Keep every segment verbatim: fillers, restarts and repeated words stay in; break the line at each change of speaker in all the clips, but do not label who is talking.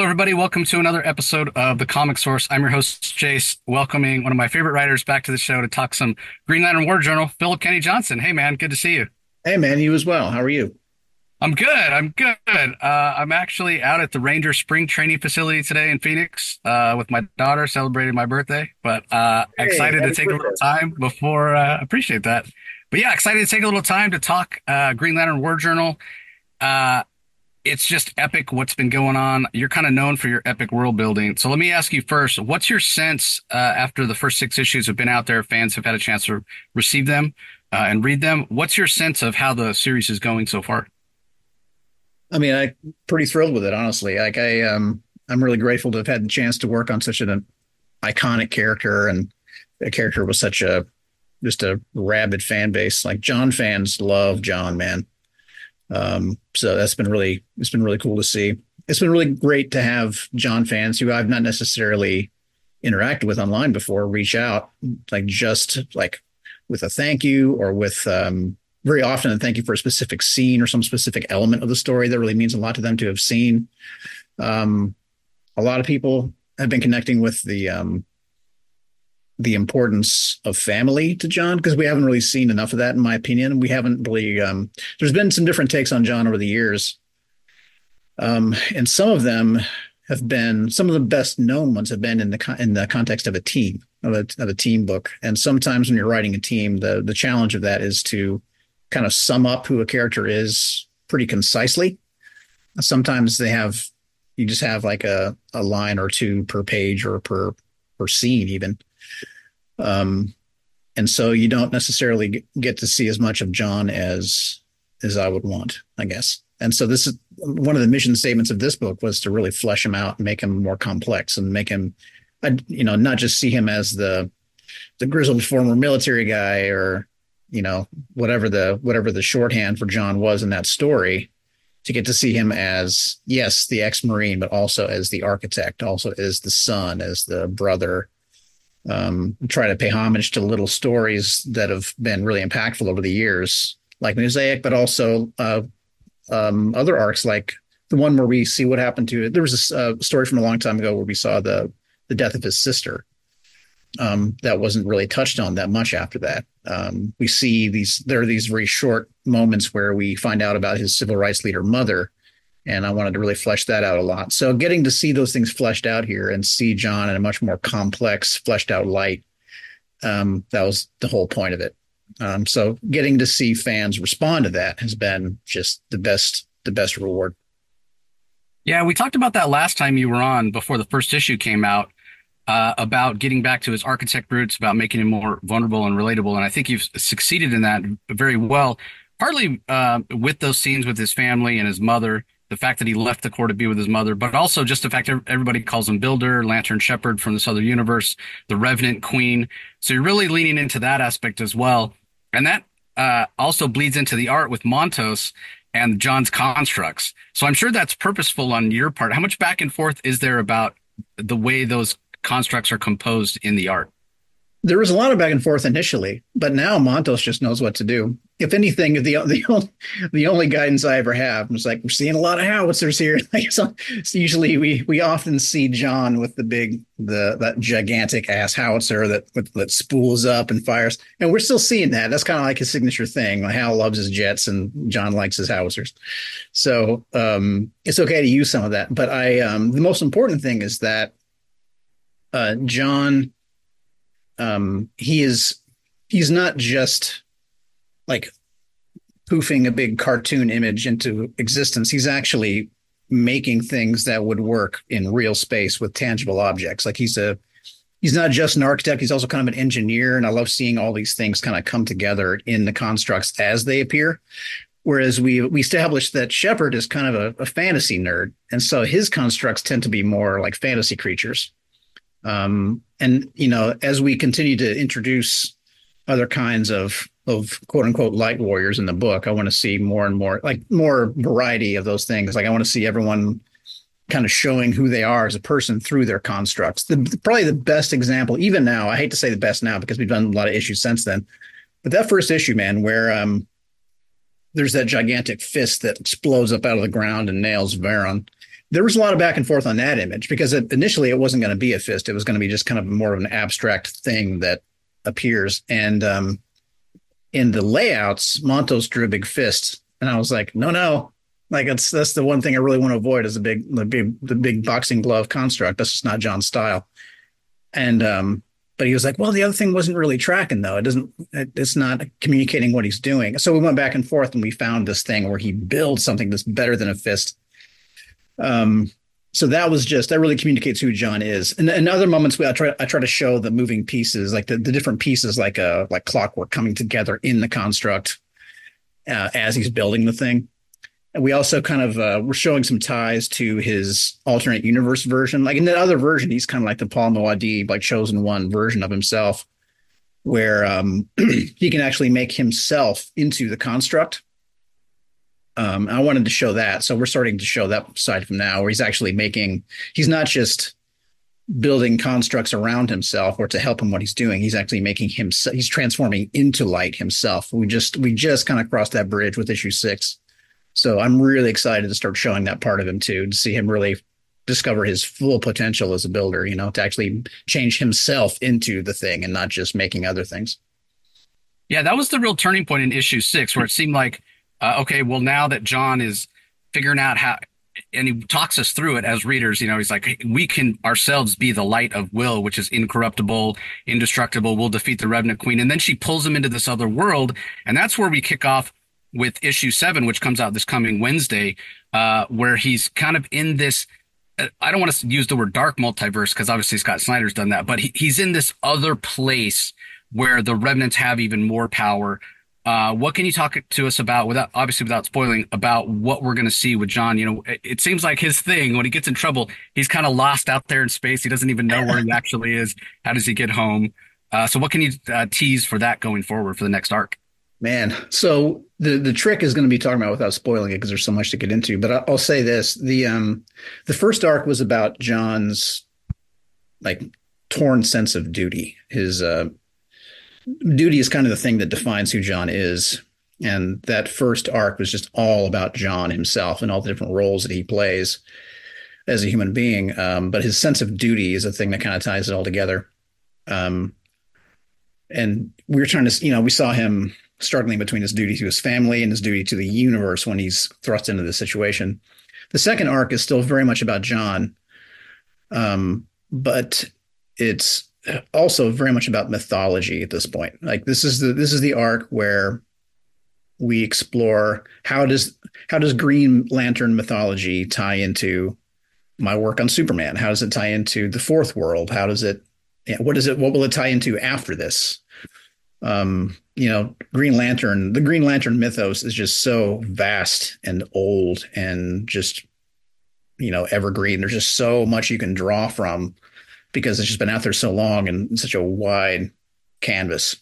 everybody. Welcome to another episode of The Comic Source. I'm your host, Jace, welcoming one of my favorite writers back to the show to talk some Green Lantern War Journal, Philip Kenny Johnson. Hey, man, good to see you.
Hey, man, you as well. How are you?
I'm good. I'm good. Uh, I'm actually out at the Ranger Spring Training Facility today in Phoenix uh, with my daughter, celebrating my birthday. But uh,
Hey,
excited to
happy
take a little
birthday.
time before. Uh, appreciate that. But yeah, excited to take a little time to talk uh, Green Lantern War Journal. Uh, it's just epic what's been going on. You're kind of known for your epic world building. So let me ask you first, what's your sense uh, after the first six issues have been out there, fans have had a chance to receive them uh, and read them? What's your sense of how the series is going so far?
I mean, I'm pretty thrilled with it, honestly. Like I, um, I'm really grateful to have had the chance to work on such an iconic character and a character with such a just a rabid fan base. Like John fans love John, man. Um, so that's been really it's been really cool to see. It's been really great to have John fans who I've not necessarily interacted with online before reach out, like just like with a thank you or with um, very often a thank you for a specific scene or some specific element of the story that really means a lot to them to have seen. Um, a lot of people have been connecting with the um, the importance of family to John because we haven't really seen enough of that, in my opinion. We haven't really. Um, there's been some different takes on John over the years, um, and some of them have been some of the best known ones have been in the in the context of a team of a, of a team book. And sometimes when you're writing a team, the the challenge of that is to kind of sum up who a character is pretty concisely. Sometimes they have you just have like a a line or two per page or per per scene even. Um, and so you don't necessarily get to see as much of John as as I would want, I guess. And so this is one of the mission statements of this book was to really flesh him out and make him more complex and make him, you know, not just see him as the the grizzled former military guy or you know whatever the whatever the shorthand for John was in that story. To get to see him as yes, the ex-Marine, but also as the architect, also as the son, as the brother, um, try to pay homage to little stories that have been really impactful over the years, like Mosaic, but also uh, um, other arcs like the one where we see what happened to it. There was a uh, story from a long time ago where we saw the the death of his sister. Um, that wasn't really touched on that much after that. Um, we see these there are these very short moments where we find out about his civil rights leader mother, and I wanted to really flesh that out a lot. So getting to see those things fleshed out here and see John in a much more complex, fleshed out light, um, that was the whole point of it. Um, so getting to see fans respond to that has been just the best, the best reward.
Yeah, we talked about that last time you were on before the first issue came out. Uh, about getting back to his architect roots, about making him more vulnerable and relatable. And I think you've succeeded in that very well, partly uh, with those scenes with his family and his mother, the fact that he left the Corps to be with his mother, but also just the fact that everybody calls him Builder, Lantern Shepherd from this other universe, the Revenant Queen. So you're really leaning into that aspect as well. And that uh, also bleeds into the art with Montos and John's constructs. So I'm sure that's purposeful on your part. How much back and forth is there about the way those constructs are composed in the art?
There was a lot of back and forth initially, but now Montos just knows what to do. If anything, the the only, the only guidance I ever have is like we're seeing a lot of howitzers here. Like so, so usually we we often see John with the big the that gigantic ass howitzer that that spools up and fires, and we're still seeing that. That's kind of like his signature thing. Like Hal loves his jets, and John likes his howitzers. So um, it's okay to use some of that, but I um, the most important thing is that uh, John um, he is he's not just like poofing a big cartoon image into existence. He's actually making things that would work in real space with tangible objects. Like he's a he's not just an architect, he's also kind of an engineer. And I love seeing all these things kind of come together in the constructs as they appear. Whereas we we established that Shepard is kind of a, a fantasy nerd. And so his constructs tend to be more like fantasy creatures. Um, and, you know, as we continue to introduce other kinds of of quote unquote light warriors in the book, I want to see more and more like more variety of those things. Like I want to see everyone kind of showing who they are as a person through their constructs. The, probably the best example, even now, I hate to say the best now because we've done a lot of issues since then, but that first issue, man, where um, there's that gigantic fist that explodes up out of the ground and nails Varon. there was a lot of back and forth on that image because it, initially it wasn't going to be a fist. It was going to be just kind of more of an abstract thing that appears. And um, in the layouts, Montos drew a big fist, and I was like, no, no, like it's that's the one thing I really want to avoid is the big, the big, the big boxing glove construct. That's just not John's style. And um, but he was like, well, the other thing wasn't really tracking though. It doesn't, it, it's not communicating what he's doing. So we went back and forth, and we found this thing where he builds something that's better than a fist. Um, so that was just that really communicates who John is. And in other moments, we I try I try to show the moving pieces, like the, the different pieces, like a like clockwork coming together in the construct uh, as he's building the thing. And we also kind of uh, we're showing some ties to his alternate universe version. Like in the other version, he's kind of like the Paul Moadib, like chosen one version of himself, where um, he can actually make himself into the construct. Um, I wanted to show that. So we're starting to show that side from now, where he's actually making, he's not just building constructs around himself or to help him what he's doing. He's actually making himself, he's transforming into light himself. We just, we just kind of crossed that bridge with issue six. So I'm really excited to start showing that part of him too, to see him really discover his full potential as a builder, you know, to actually change himself into the thing and not just making other things.
Yeah, that was the real turning point in issue six, where it seemed like, uh, okay, well, now that John is figuring out how, and he talks us through it as readers, you know, he's like, hey, we can ourselves be the light of will, which is incorruptible, indestructible. We'll defeat the Revenant Queen. And then she pulls him into this other world. And that's where we kick off with issue seven, which comes out this coming Wednesday, uh, where he's kind of in this, I don't want to use the word dark multiverse because obviously Scott Snyder's done that, but he, he's in this other place where the Revenants have even more power. Uh, what can you talk to us about, without obviously without spoiling, about what we're going to see with John? You know, it, it seems like his thing when he gets in trouble, he's kind of lost out there in space. He doesn't even know where he actually is. How does he get home? Uh, so what can you uh, tease for that going forward for the next arc?
Man, so the the trick is going to be talking about without spoiling it because there's so much to get into. But I'll say this: the um the first arc was about John's like torn sense of duty. His uh duty is kind of the thing that defines who John is. And that first arc was just all about John himself and all the different roles that he plays as a human being. Um, but his sense of duty is a thing that kind of ties it all together. Um, and we were trying to, you know, we saw him struggling between his duty to his family and his duty to the universe when he's thrust into this situation. The second arc is still very much about John. Um, but it's also very much about mythology at this point. Like this is the this is the arc where we explore how does how does Green Lantern mythology tie into my work on Superman? How does it tie into the Fourth World? How does it yeah, what is it what will it tie into after this? Um, you know, Green Lantern, the Green Lantern mythos is just so vast and old and just, you know, evergreen. There's just so much you can draw from because it's just been out there so long and such a wide canvas.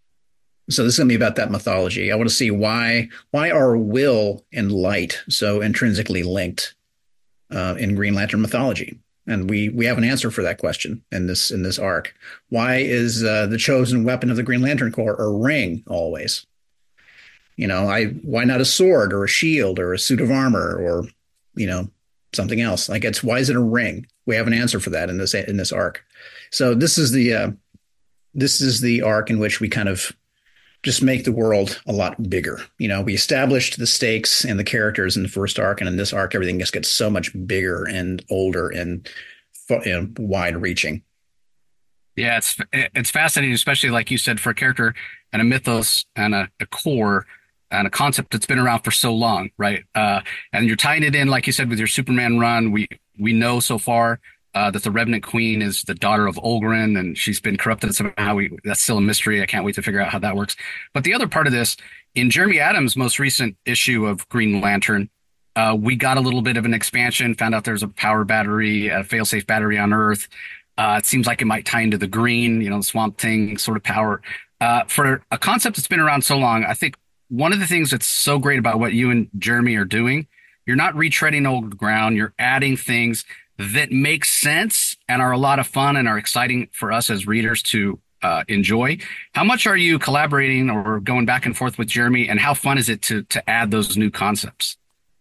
So this is going to be about that mythology. I want to see why why are will and light so intrinsically linked uh, in Green Lantern mythology, and we we have an answer for that question in this in this arc. Why is uh, the chosen weapon of the Green Lantern Corps a ring always? You know, I why not a sword or a shield or a suit of armor or you know something else? Like it's why is it a ring? We have an answer for that in this in this arc. So this is the uh, this is the arc in which we kind of just make the world a lot bigger. You know, we established the stakes and the characters in the first arc, and in this arc, everything just gets so much bigger and older and you know, wide reaching.
Yeah, it's it's fascinating, especially like you said, for a character and a mythos and a, a core and a concept that's been around for so long, right? Uh, and you're tying it in, like you said, with your Superman run. We we know so far uh, that the Revenant Queen is the daughter of Olgrin, and she's been corrupted somehow. We, that's still a mystery. I can't wait to figure out how that works. But the other part of this, in Jeremy Adams' most recent issue of Green Lantern, uh, we got a little bit of an expansion, found out there's a power battery, a failsafe battery on Earth. Uh, it seems like it might tie into the green, you know, the Swamp Thing sort of power. Uh, for a concept that's been around so long, I think one of the things that's so great about what you and Jeremy are doing, you're not retreading old ground. You're adding things that make sense and are a lot of fun and are exciting for us as readers to uh, enjoy. How much are you collaborating or going back and forth with Jeremy, and how fun is it to to add those new concepts?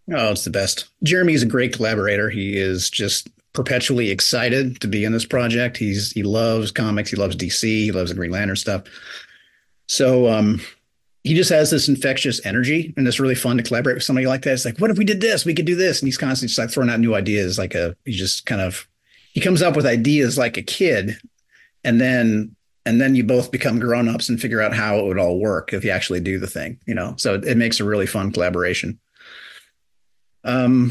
Oh, it's the best. Jeremy's a great collaborator. He is just perpetually excited to be in this project. He's he loves comics. He loves D C. He loves the Green Lantern stuff. So um, he just has this infectious energy, and it's really fun to collaborate with somebody like that. It's like, what if we did this? We could do this, and he's constantly just like throwing out new ideas. Like a he just kind of he comes up with ideas like a kid, and then and then you both become grown-ups and figure out how it would all work if you actually do the thing. You know, so it, it makes a really fun collaboration. Um,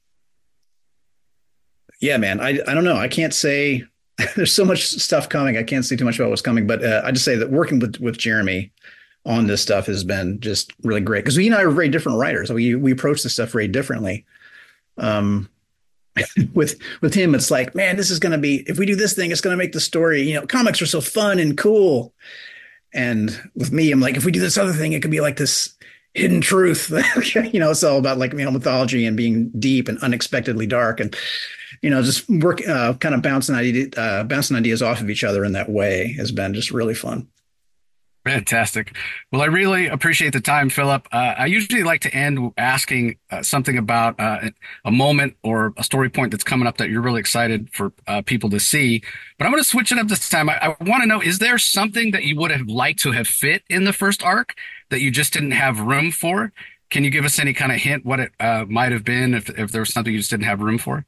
yeah, man, I I don't know. I can't say there's so much stuff coming. I can't say too much about what's coming, but uh, I just say that working with with Jeremy on this stuff has been just really great because we and I are very different writers. We we approach this stuff very differently. Um, with with him, it's like, man, this is going to be if we do this thing, it's going to make the story. You know, comics are so fun and cool. And with me, I'm like, if we do this other thing, it could be like this hidden truth. You know, it's all about like, you know, mythology and being deep and unexpectedly dark and, you know, just work, uh, kind of bouncing ideas, uh, bouncing ideas off of each other in that way has been just really fun.
Fantastic. Well, I really appreciate the time, Philip. Uh, I usually like to end asking uh, something about uh, a moment or a story point that's coming up that you're really excited for uh, people to see. But I'm going to switch it up this time. I, I want to know, is there something that you would have liked to have fit in the first arc that you just didn't have room for? Can you give us any kind of hint what it uh, might have been if, if there was something you just didn't have room for?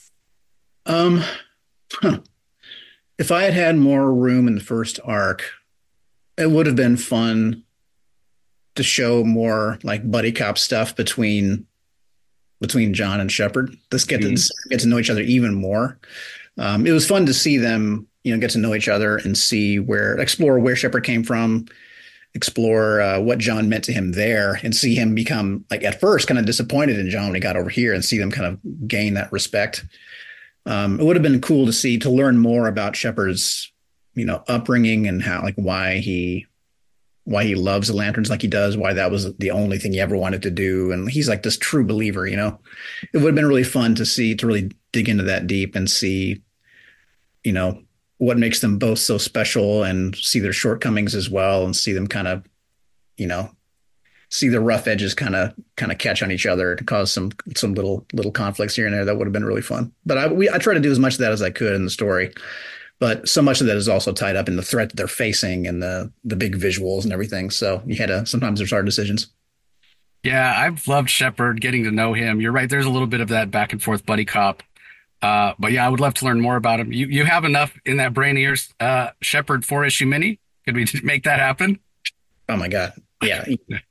Um, huh. If I had had more room in the first arc, it would have been fun to show more like buddy cop stuff between between John and Shepard. Let's get mm-hmm. to get to know each other even more. Um, it was fun to see them, you know, get to know each other and see where explore where Shepard came from, explore uh, what John meant to him there, and see him become like at first kind of disappointed in John when he got over here, and see them kind of gain that respect. Um, it would have been cool to see to learn more about Shepard's, you know, upbringing and how, like, why he, why he loves the lanterns like he does, why that was the only thing he ever wanted to do. And he's like this true believer, you know. It would have been really fun to see, to really dig into that deep and see, you know, what makes them both so special and see their shortcomings as well and see them kind of, you know, see the rough edges kind of kind of catch on each other to cause some some little little conflicts here and there. That would have been really fun. But I we I try to do as much of that as I could in the story. But so much of that is also tied up in the threat that they're facing and the the big visuals and everything. So you had to sometimes there's hard decisions.
Yeah, I've loved Shepard, getting to know him. You're right. There's a little bit of that back and forth buddy cop. Uh, but yeah, I would love to learn more about him. You you have enough in that brain ears uh, Shepard four issue mini. Could we make that happen?
Oh my God! Yeah,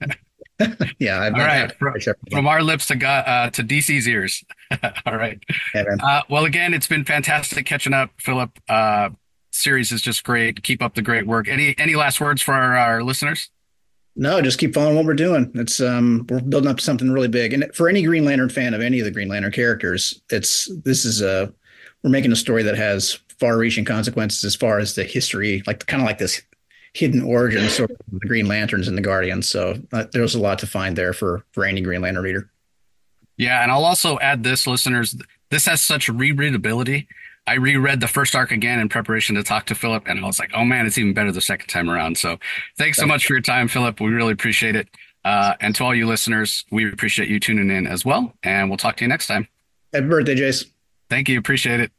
yeah. I've
All right, from, from our lips to God, uh, to D C's ears. All right.
Yeah,
uh, well, again, it's been fantastic catching up, Philip. Uh, series is just great. Keep up the great work. Any any last words for our, our listeners?
No, just keep following what we're doing. It's um, we're building up something really big. And for any Green Lantern fan of any of the Green Lantern characters, it's this is a we're making a story that has far-reaching consequences as far as the history, like kind of like this hidden origin sort of the Green Lanterns and the Guardians. So uh, there's a lot to find there for for any Green Lantern reader.
Yeah, and I'll also add this, listeners. This has such rereadability. I reread the first arc again in preparation to talk to Philip, and I was like, oh, man, it's even better the second time around. So thanks so much for your time, Philip. We really appreciate it. Uh, and to all you listeners, we appreciate you tuning in as well. And we'll talk to you next time.
Happy birthday, Jace.
Thank you. Appreciate it.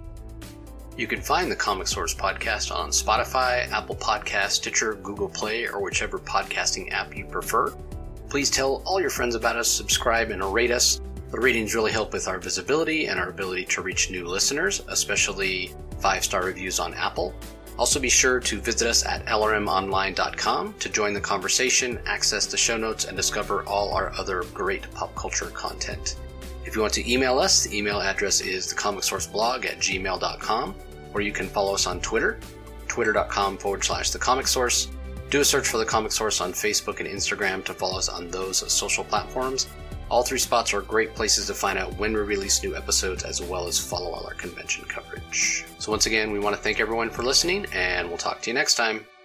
You can find the Comic Source podcast on Spotify, Apple Podcasts, Stitcher, Google Play, or whichever podcasting app you prefer. Please tell all your friends about us, subscribe, and rate us. The ratings really help with our visibility and our ability to reach new listeners, especially five-star reviews on Apple. Also be sure to visit us at L R M online dot com to join the conversation, access the show notes, and discover all our other great pop culture content. If you want to email us, the email address is thecomicsourceblog at gmail dot com, or you can follow us on Twitter, twitter.com forward slash the Comic Source. Do a search for the Comic Source on Facebook and Instagram to follow us on those social platforms. All three spots are great places to find out when we release new episodes, as well as follow all our convention coverage. So once again, we want to thank everyone for listening, and we'll talk to you next time.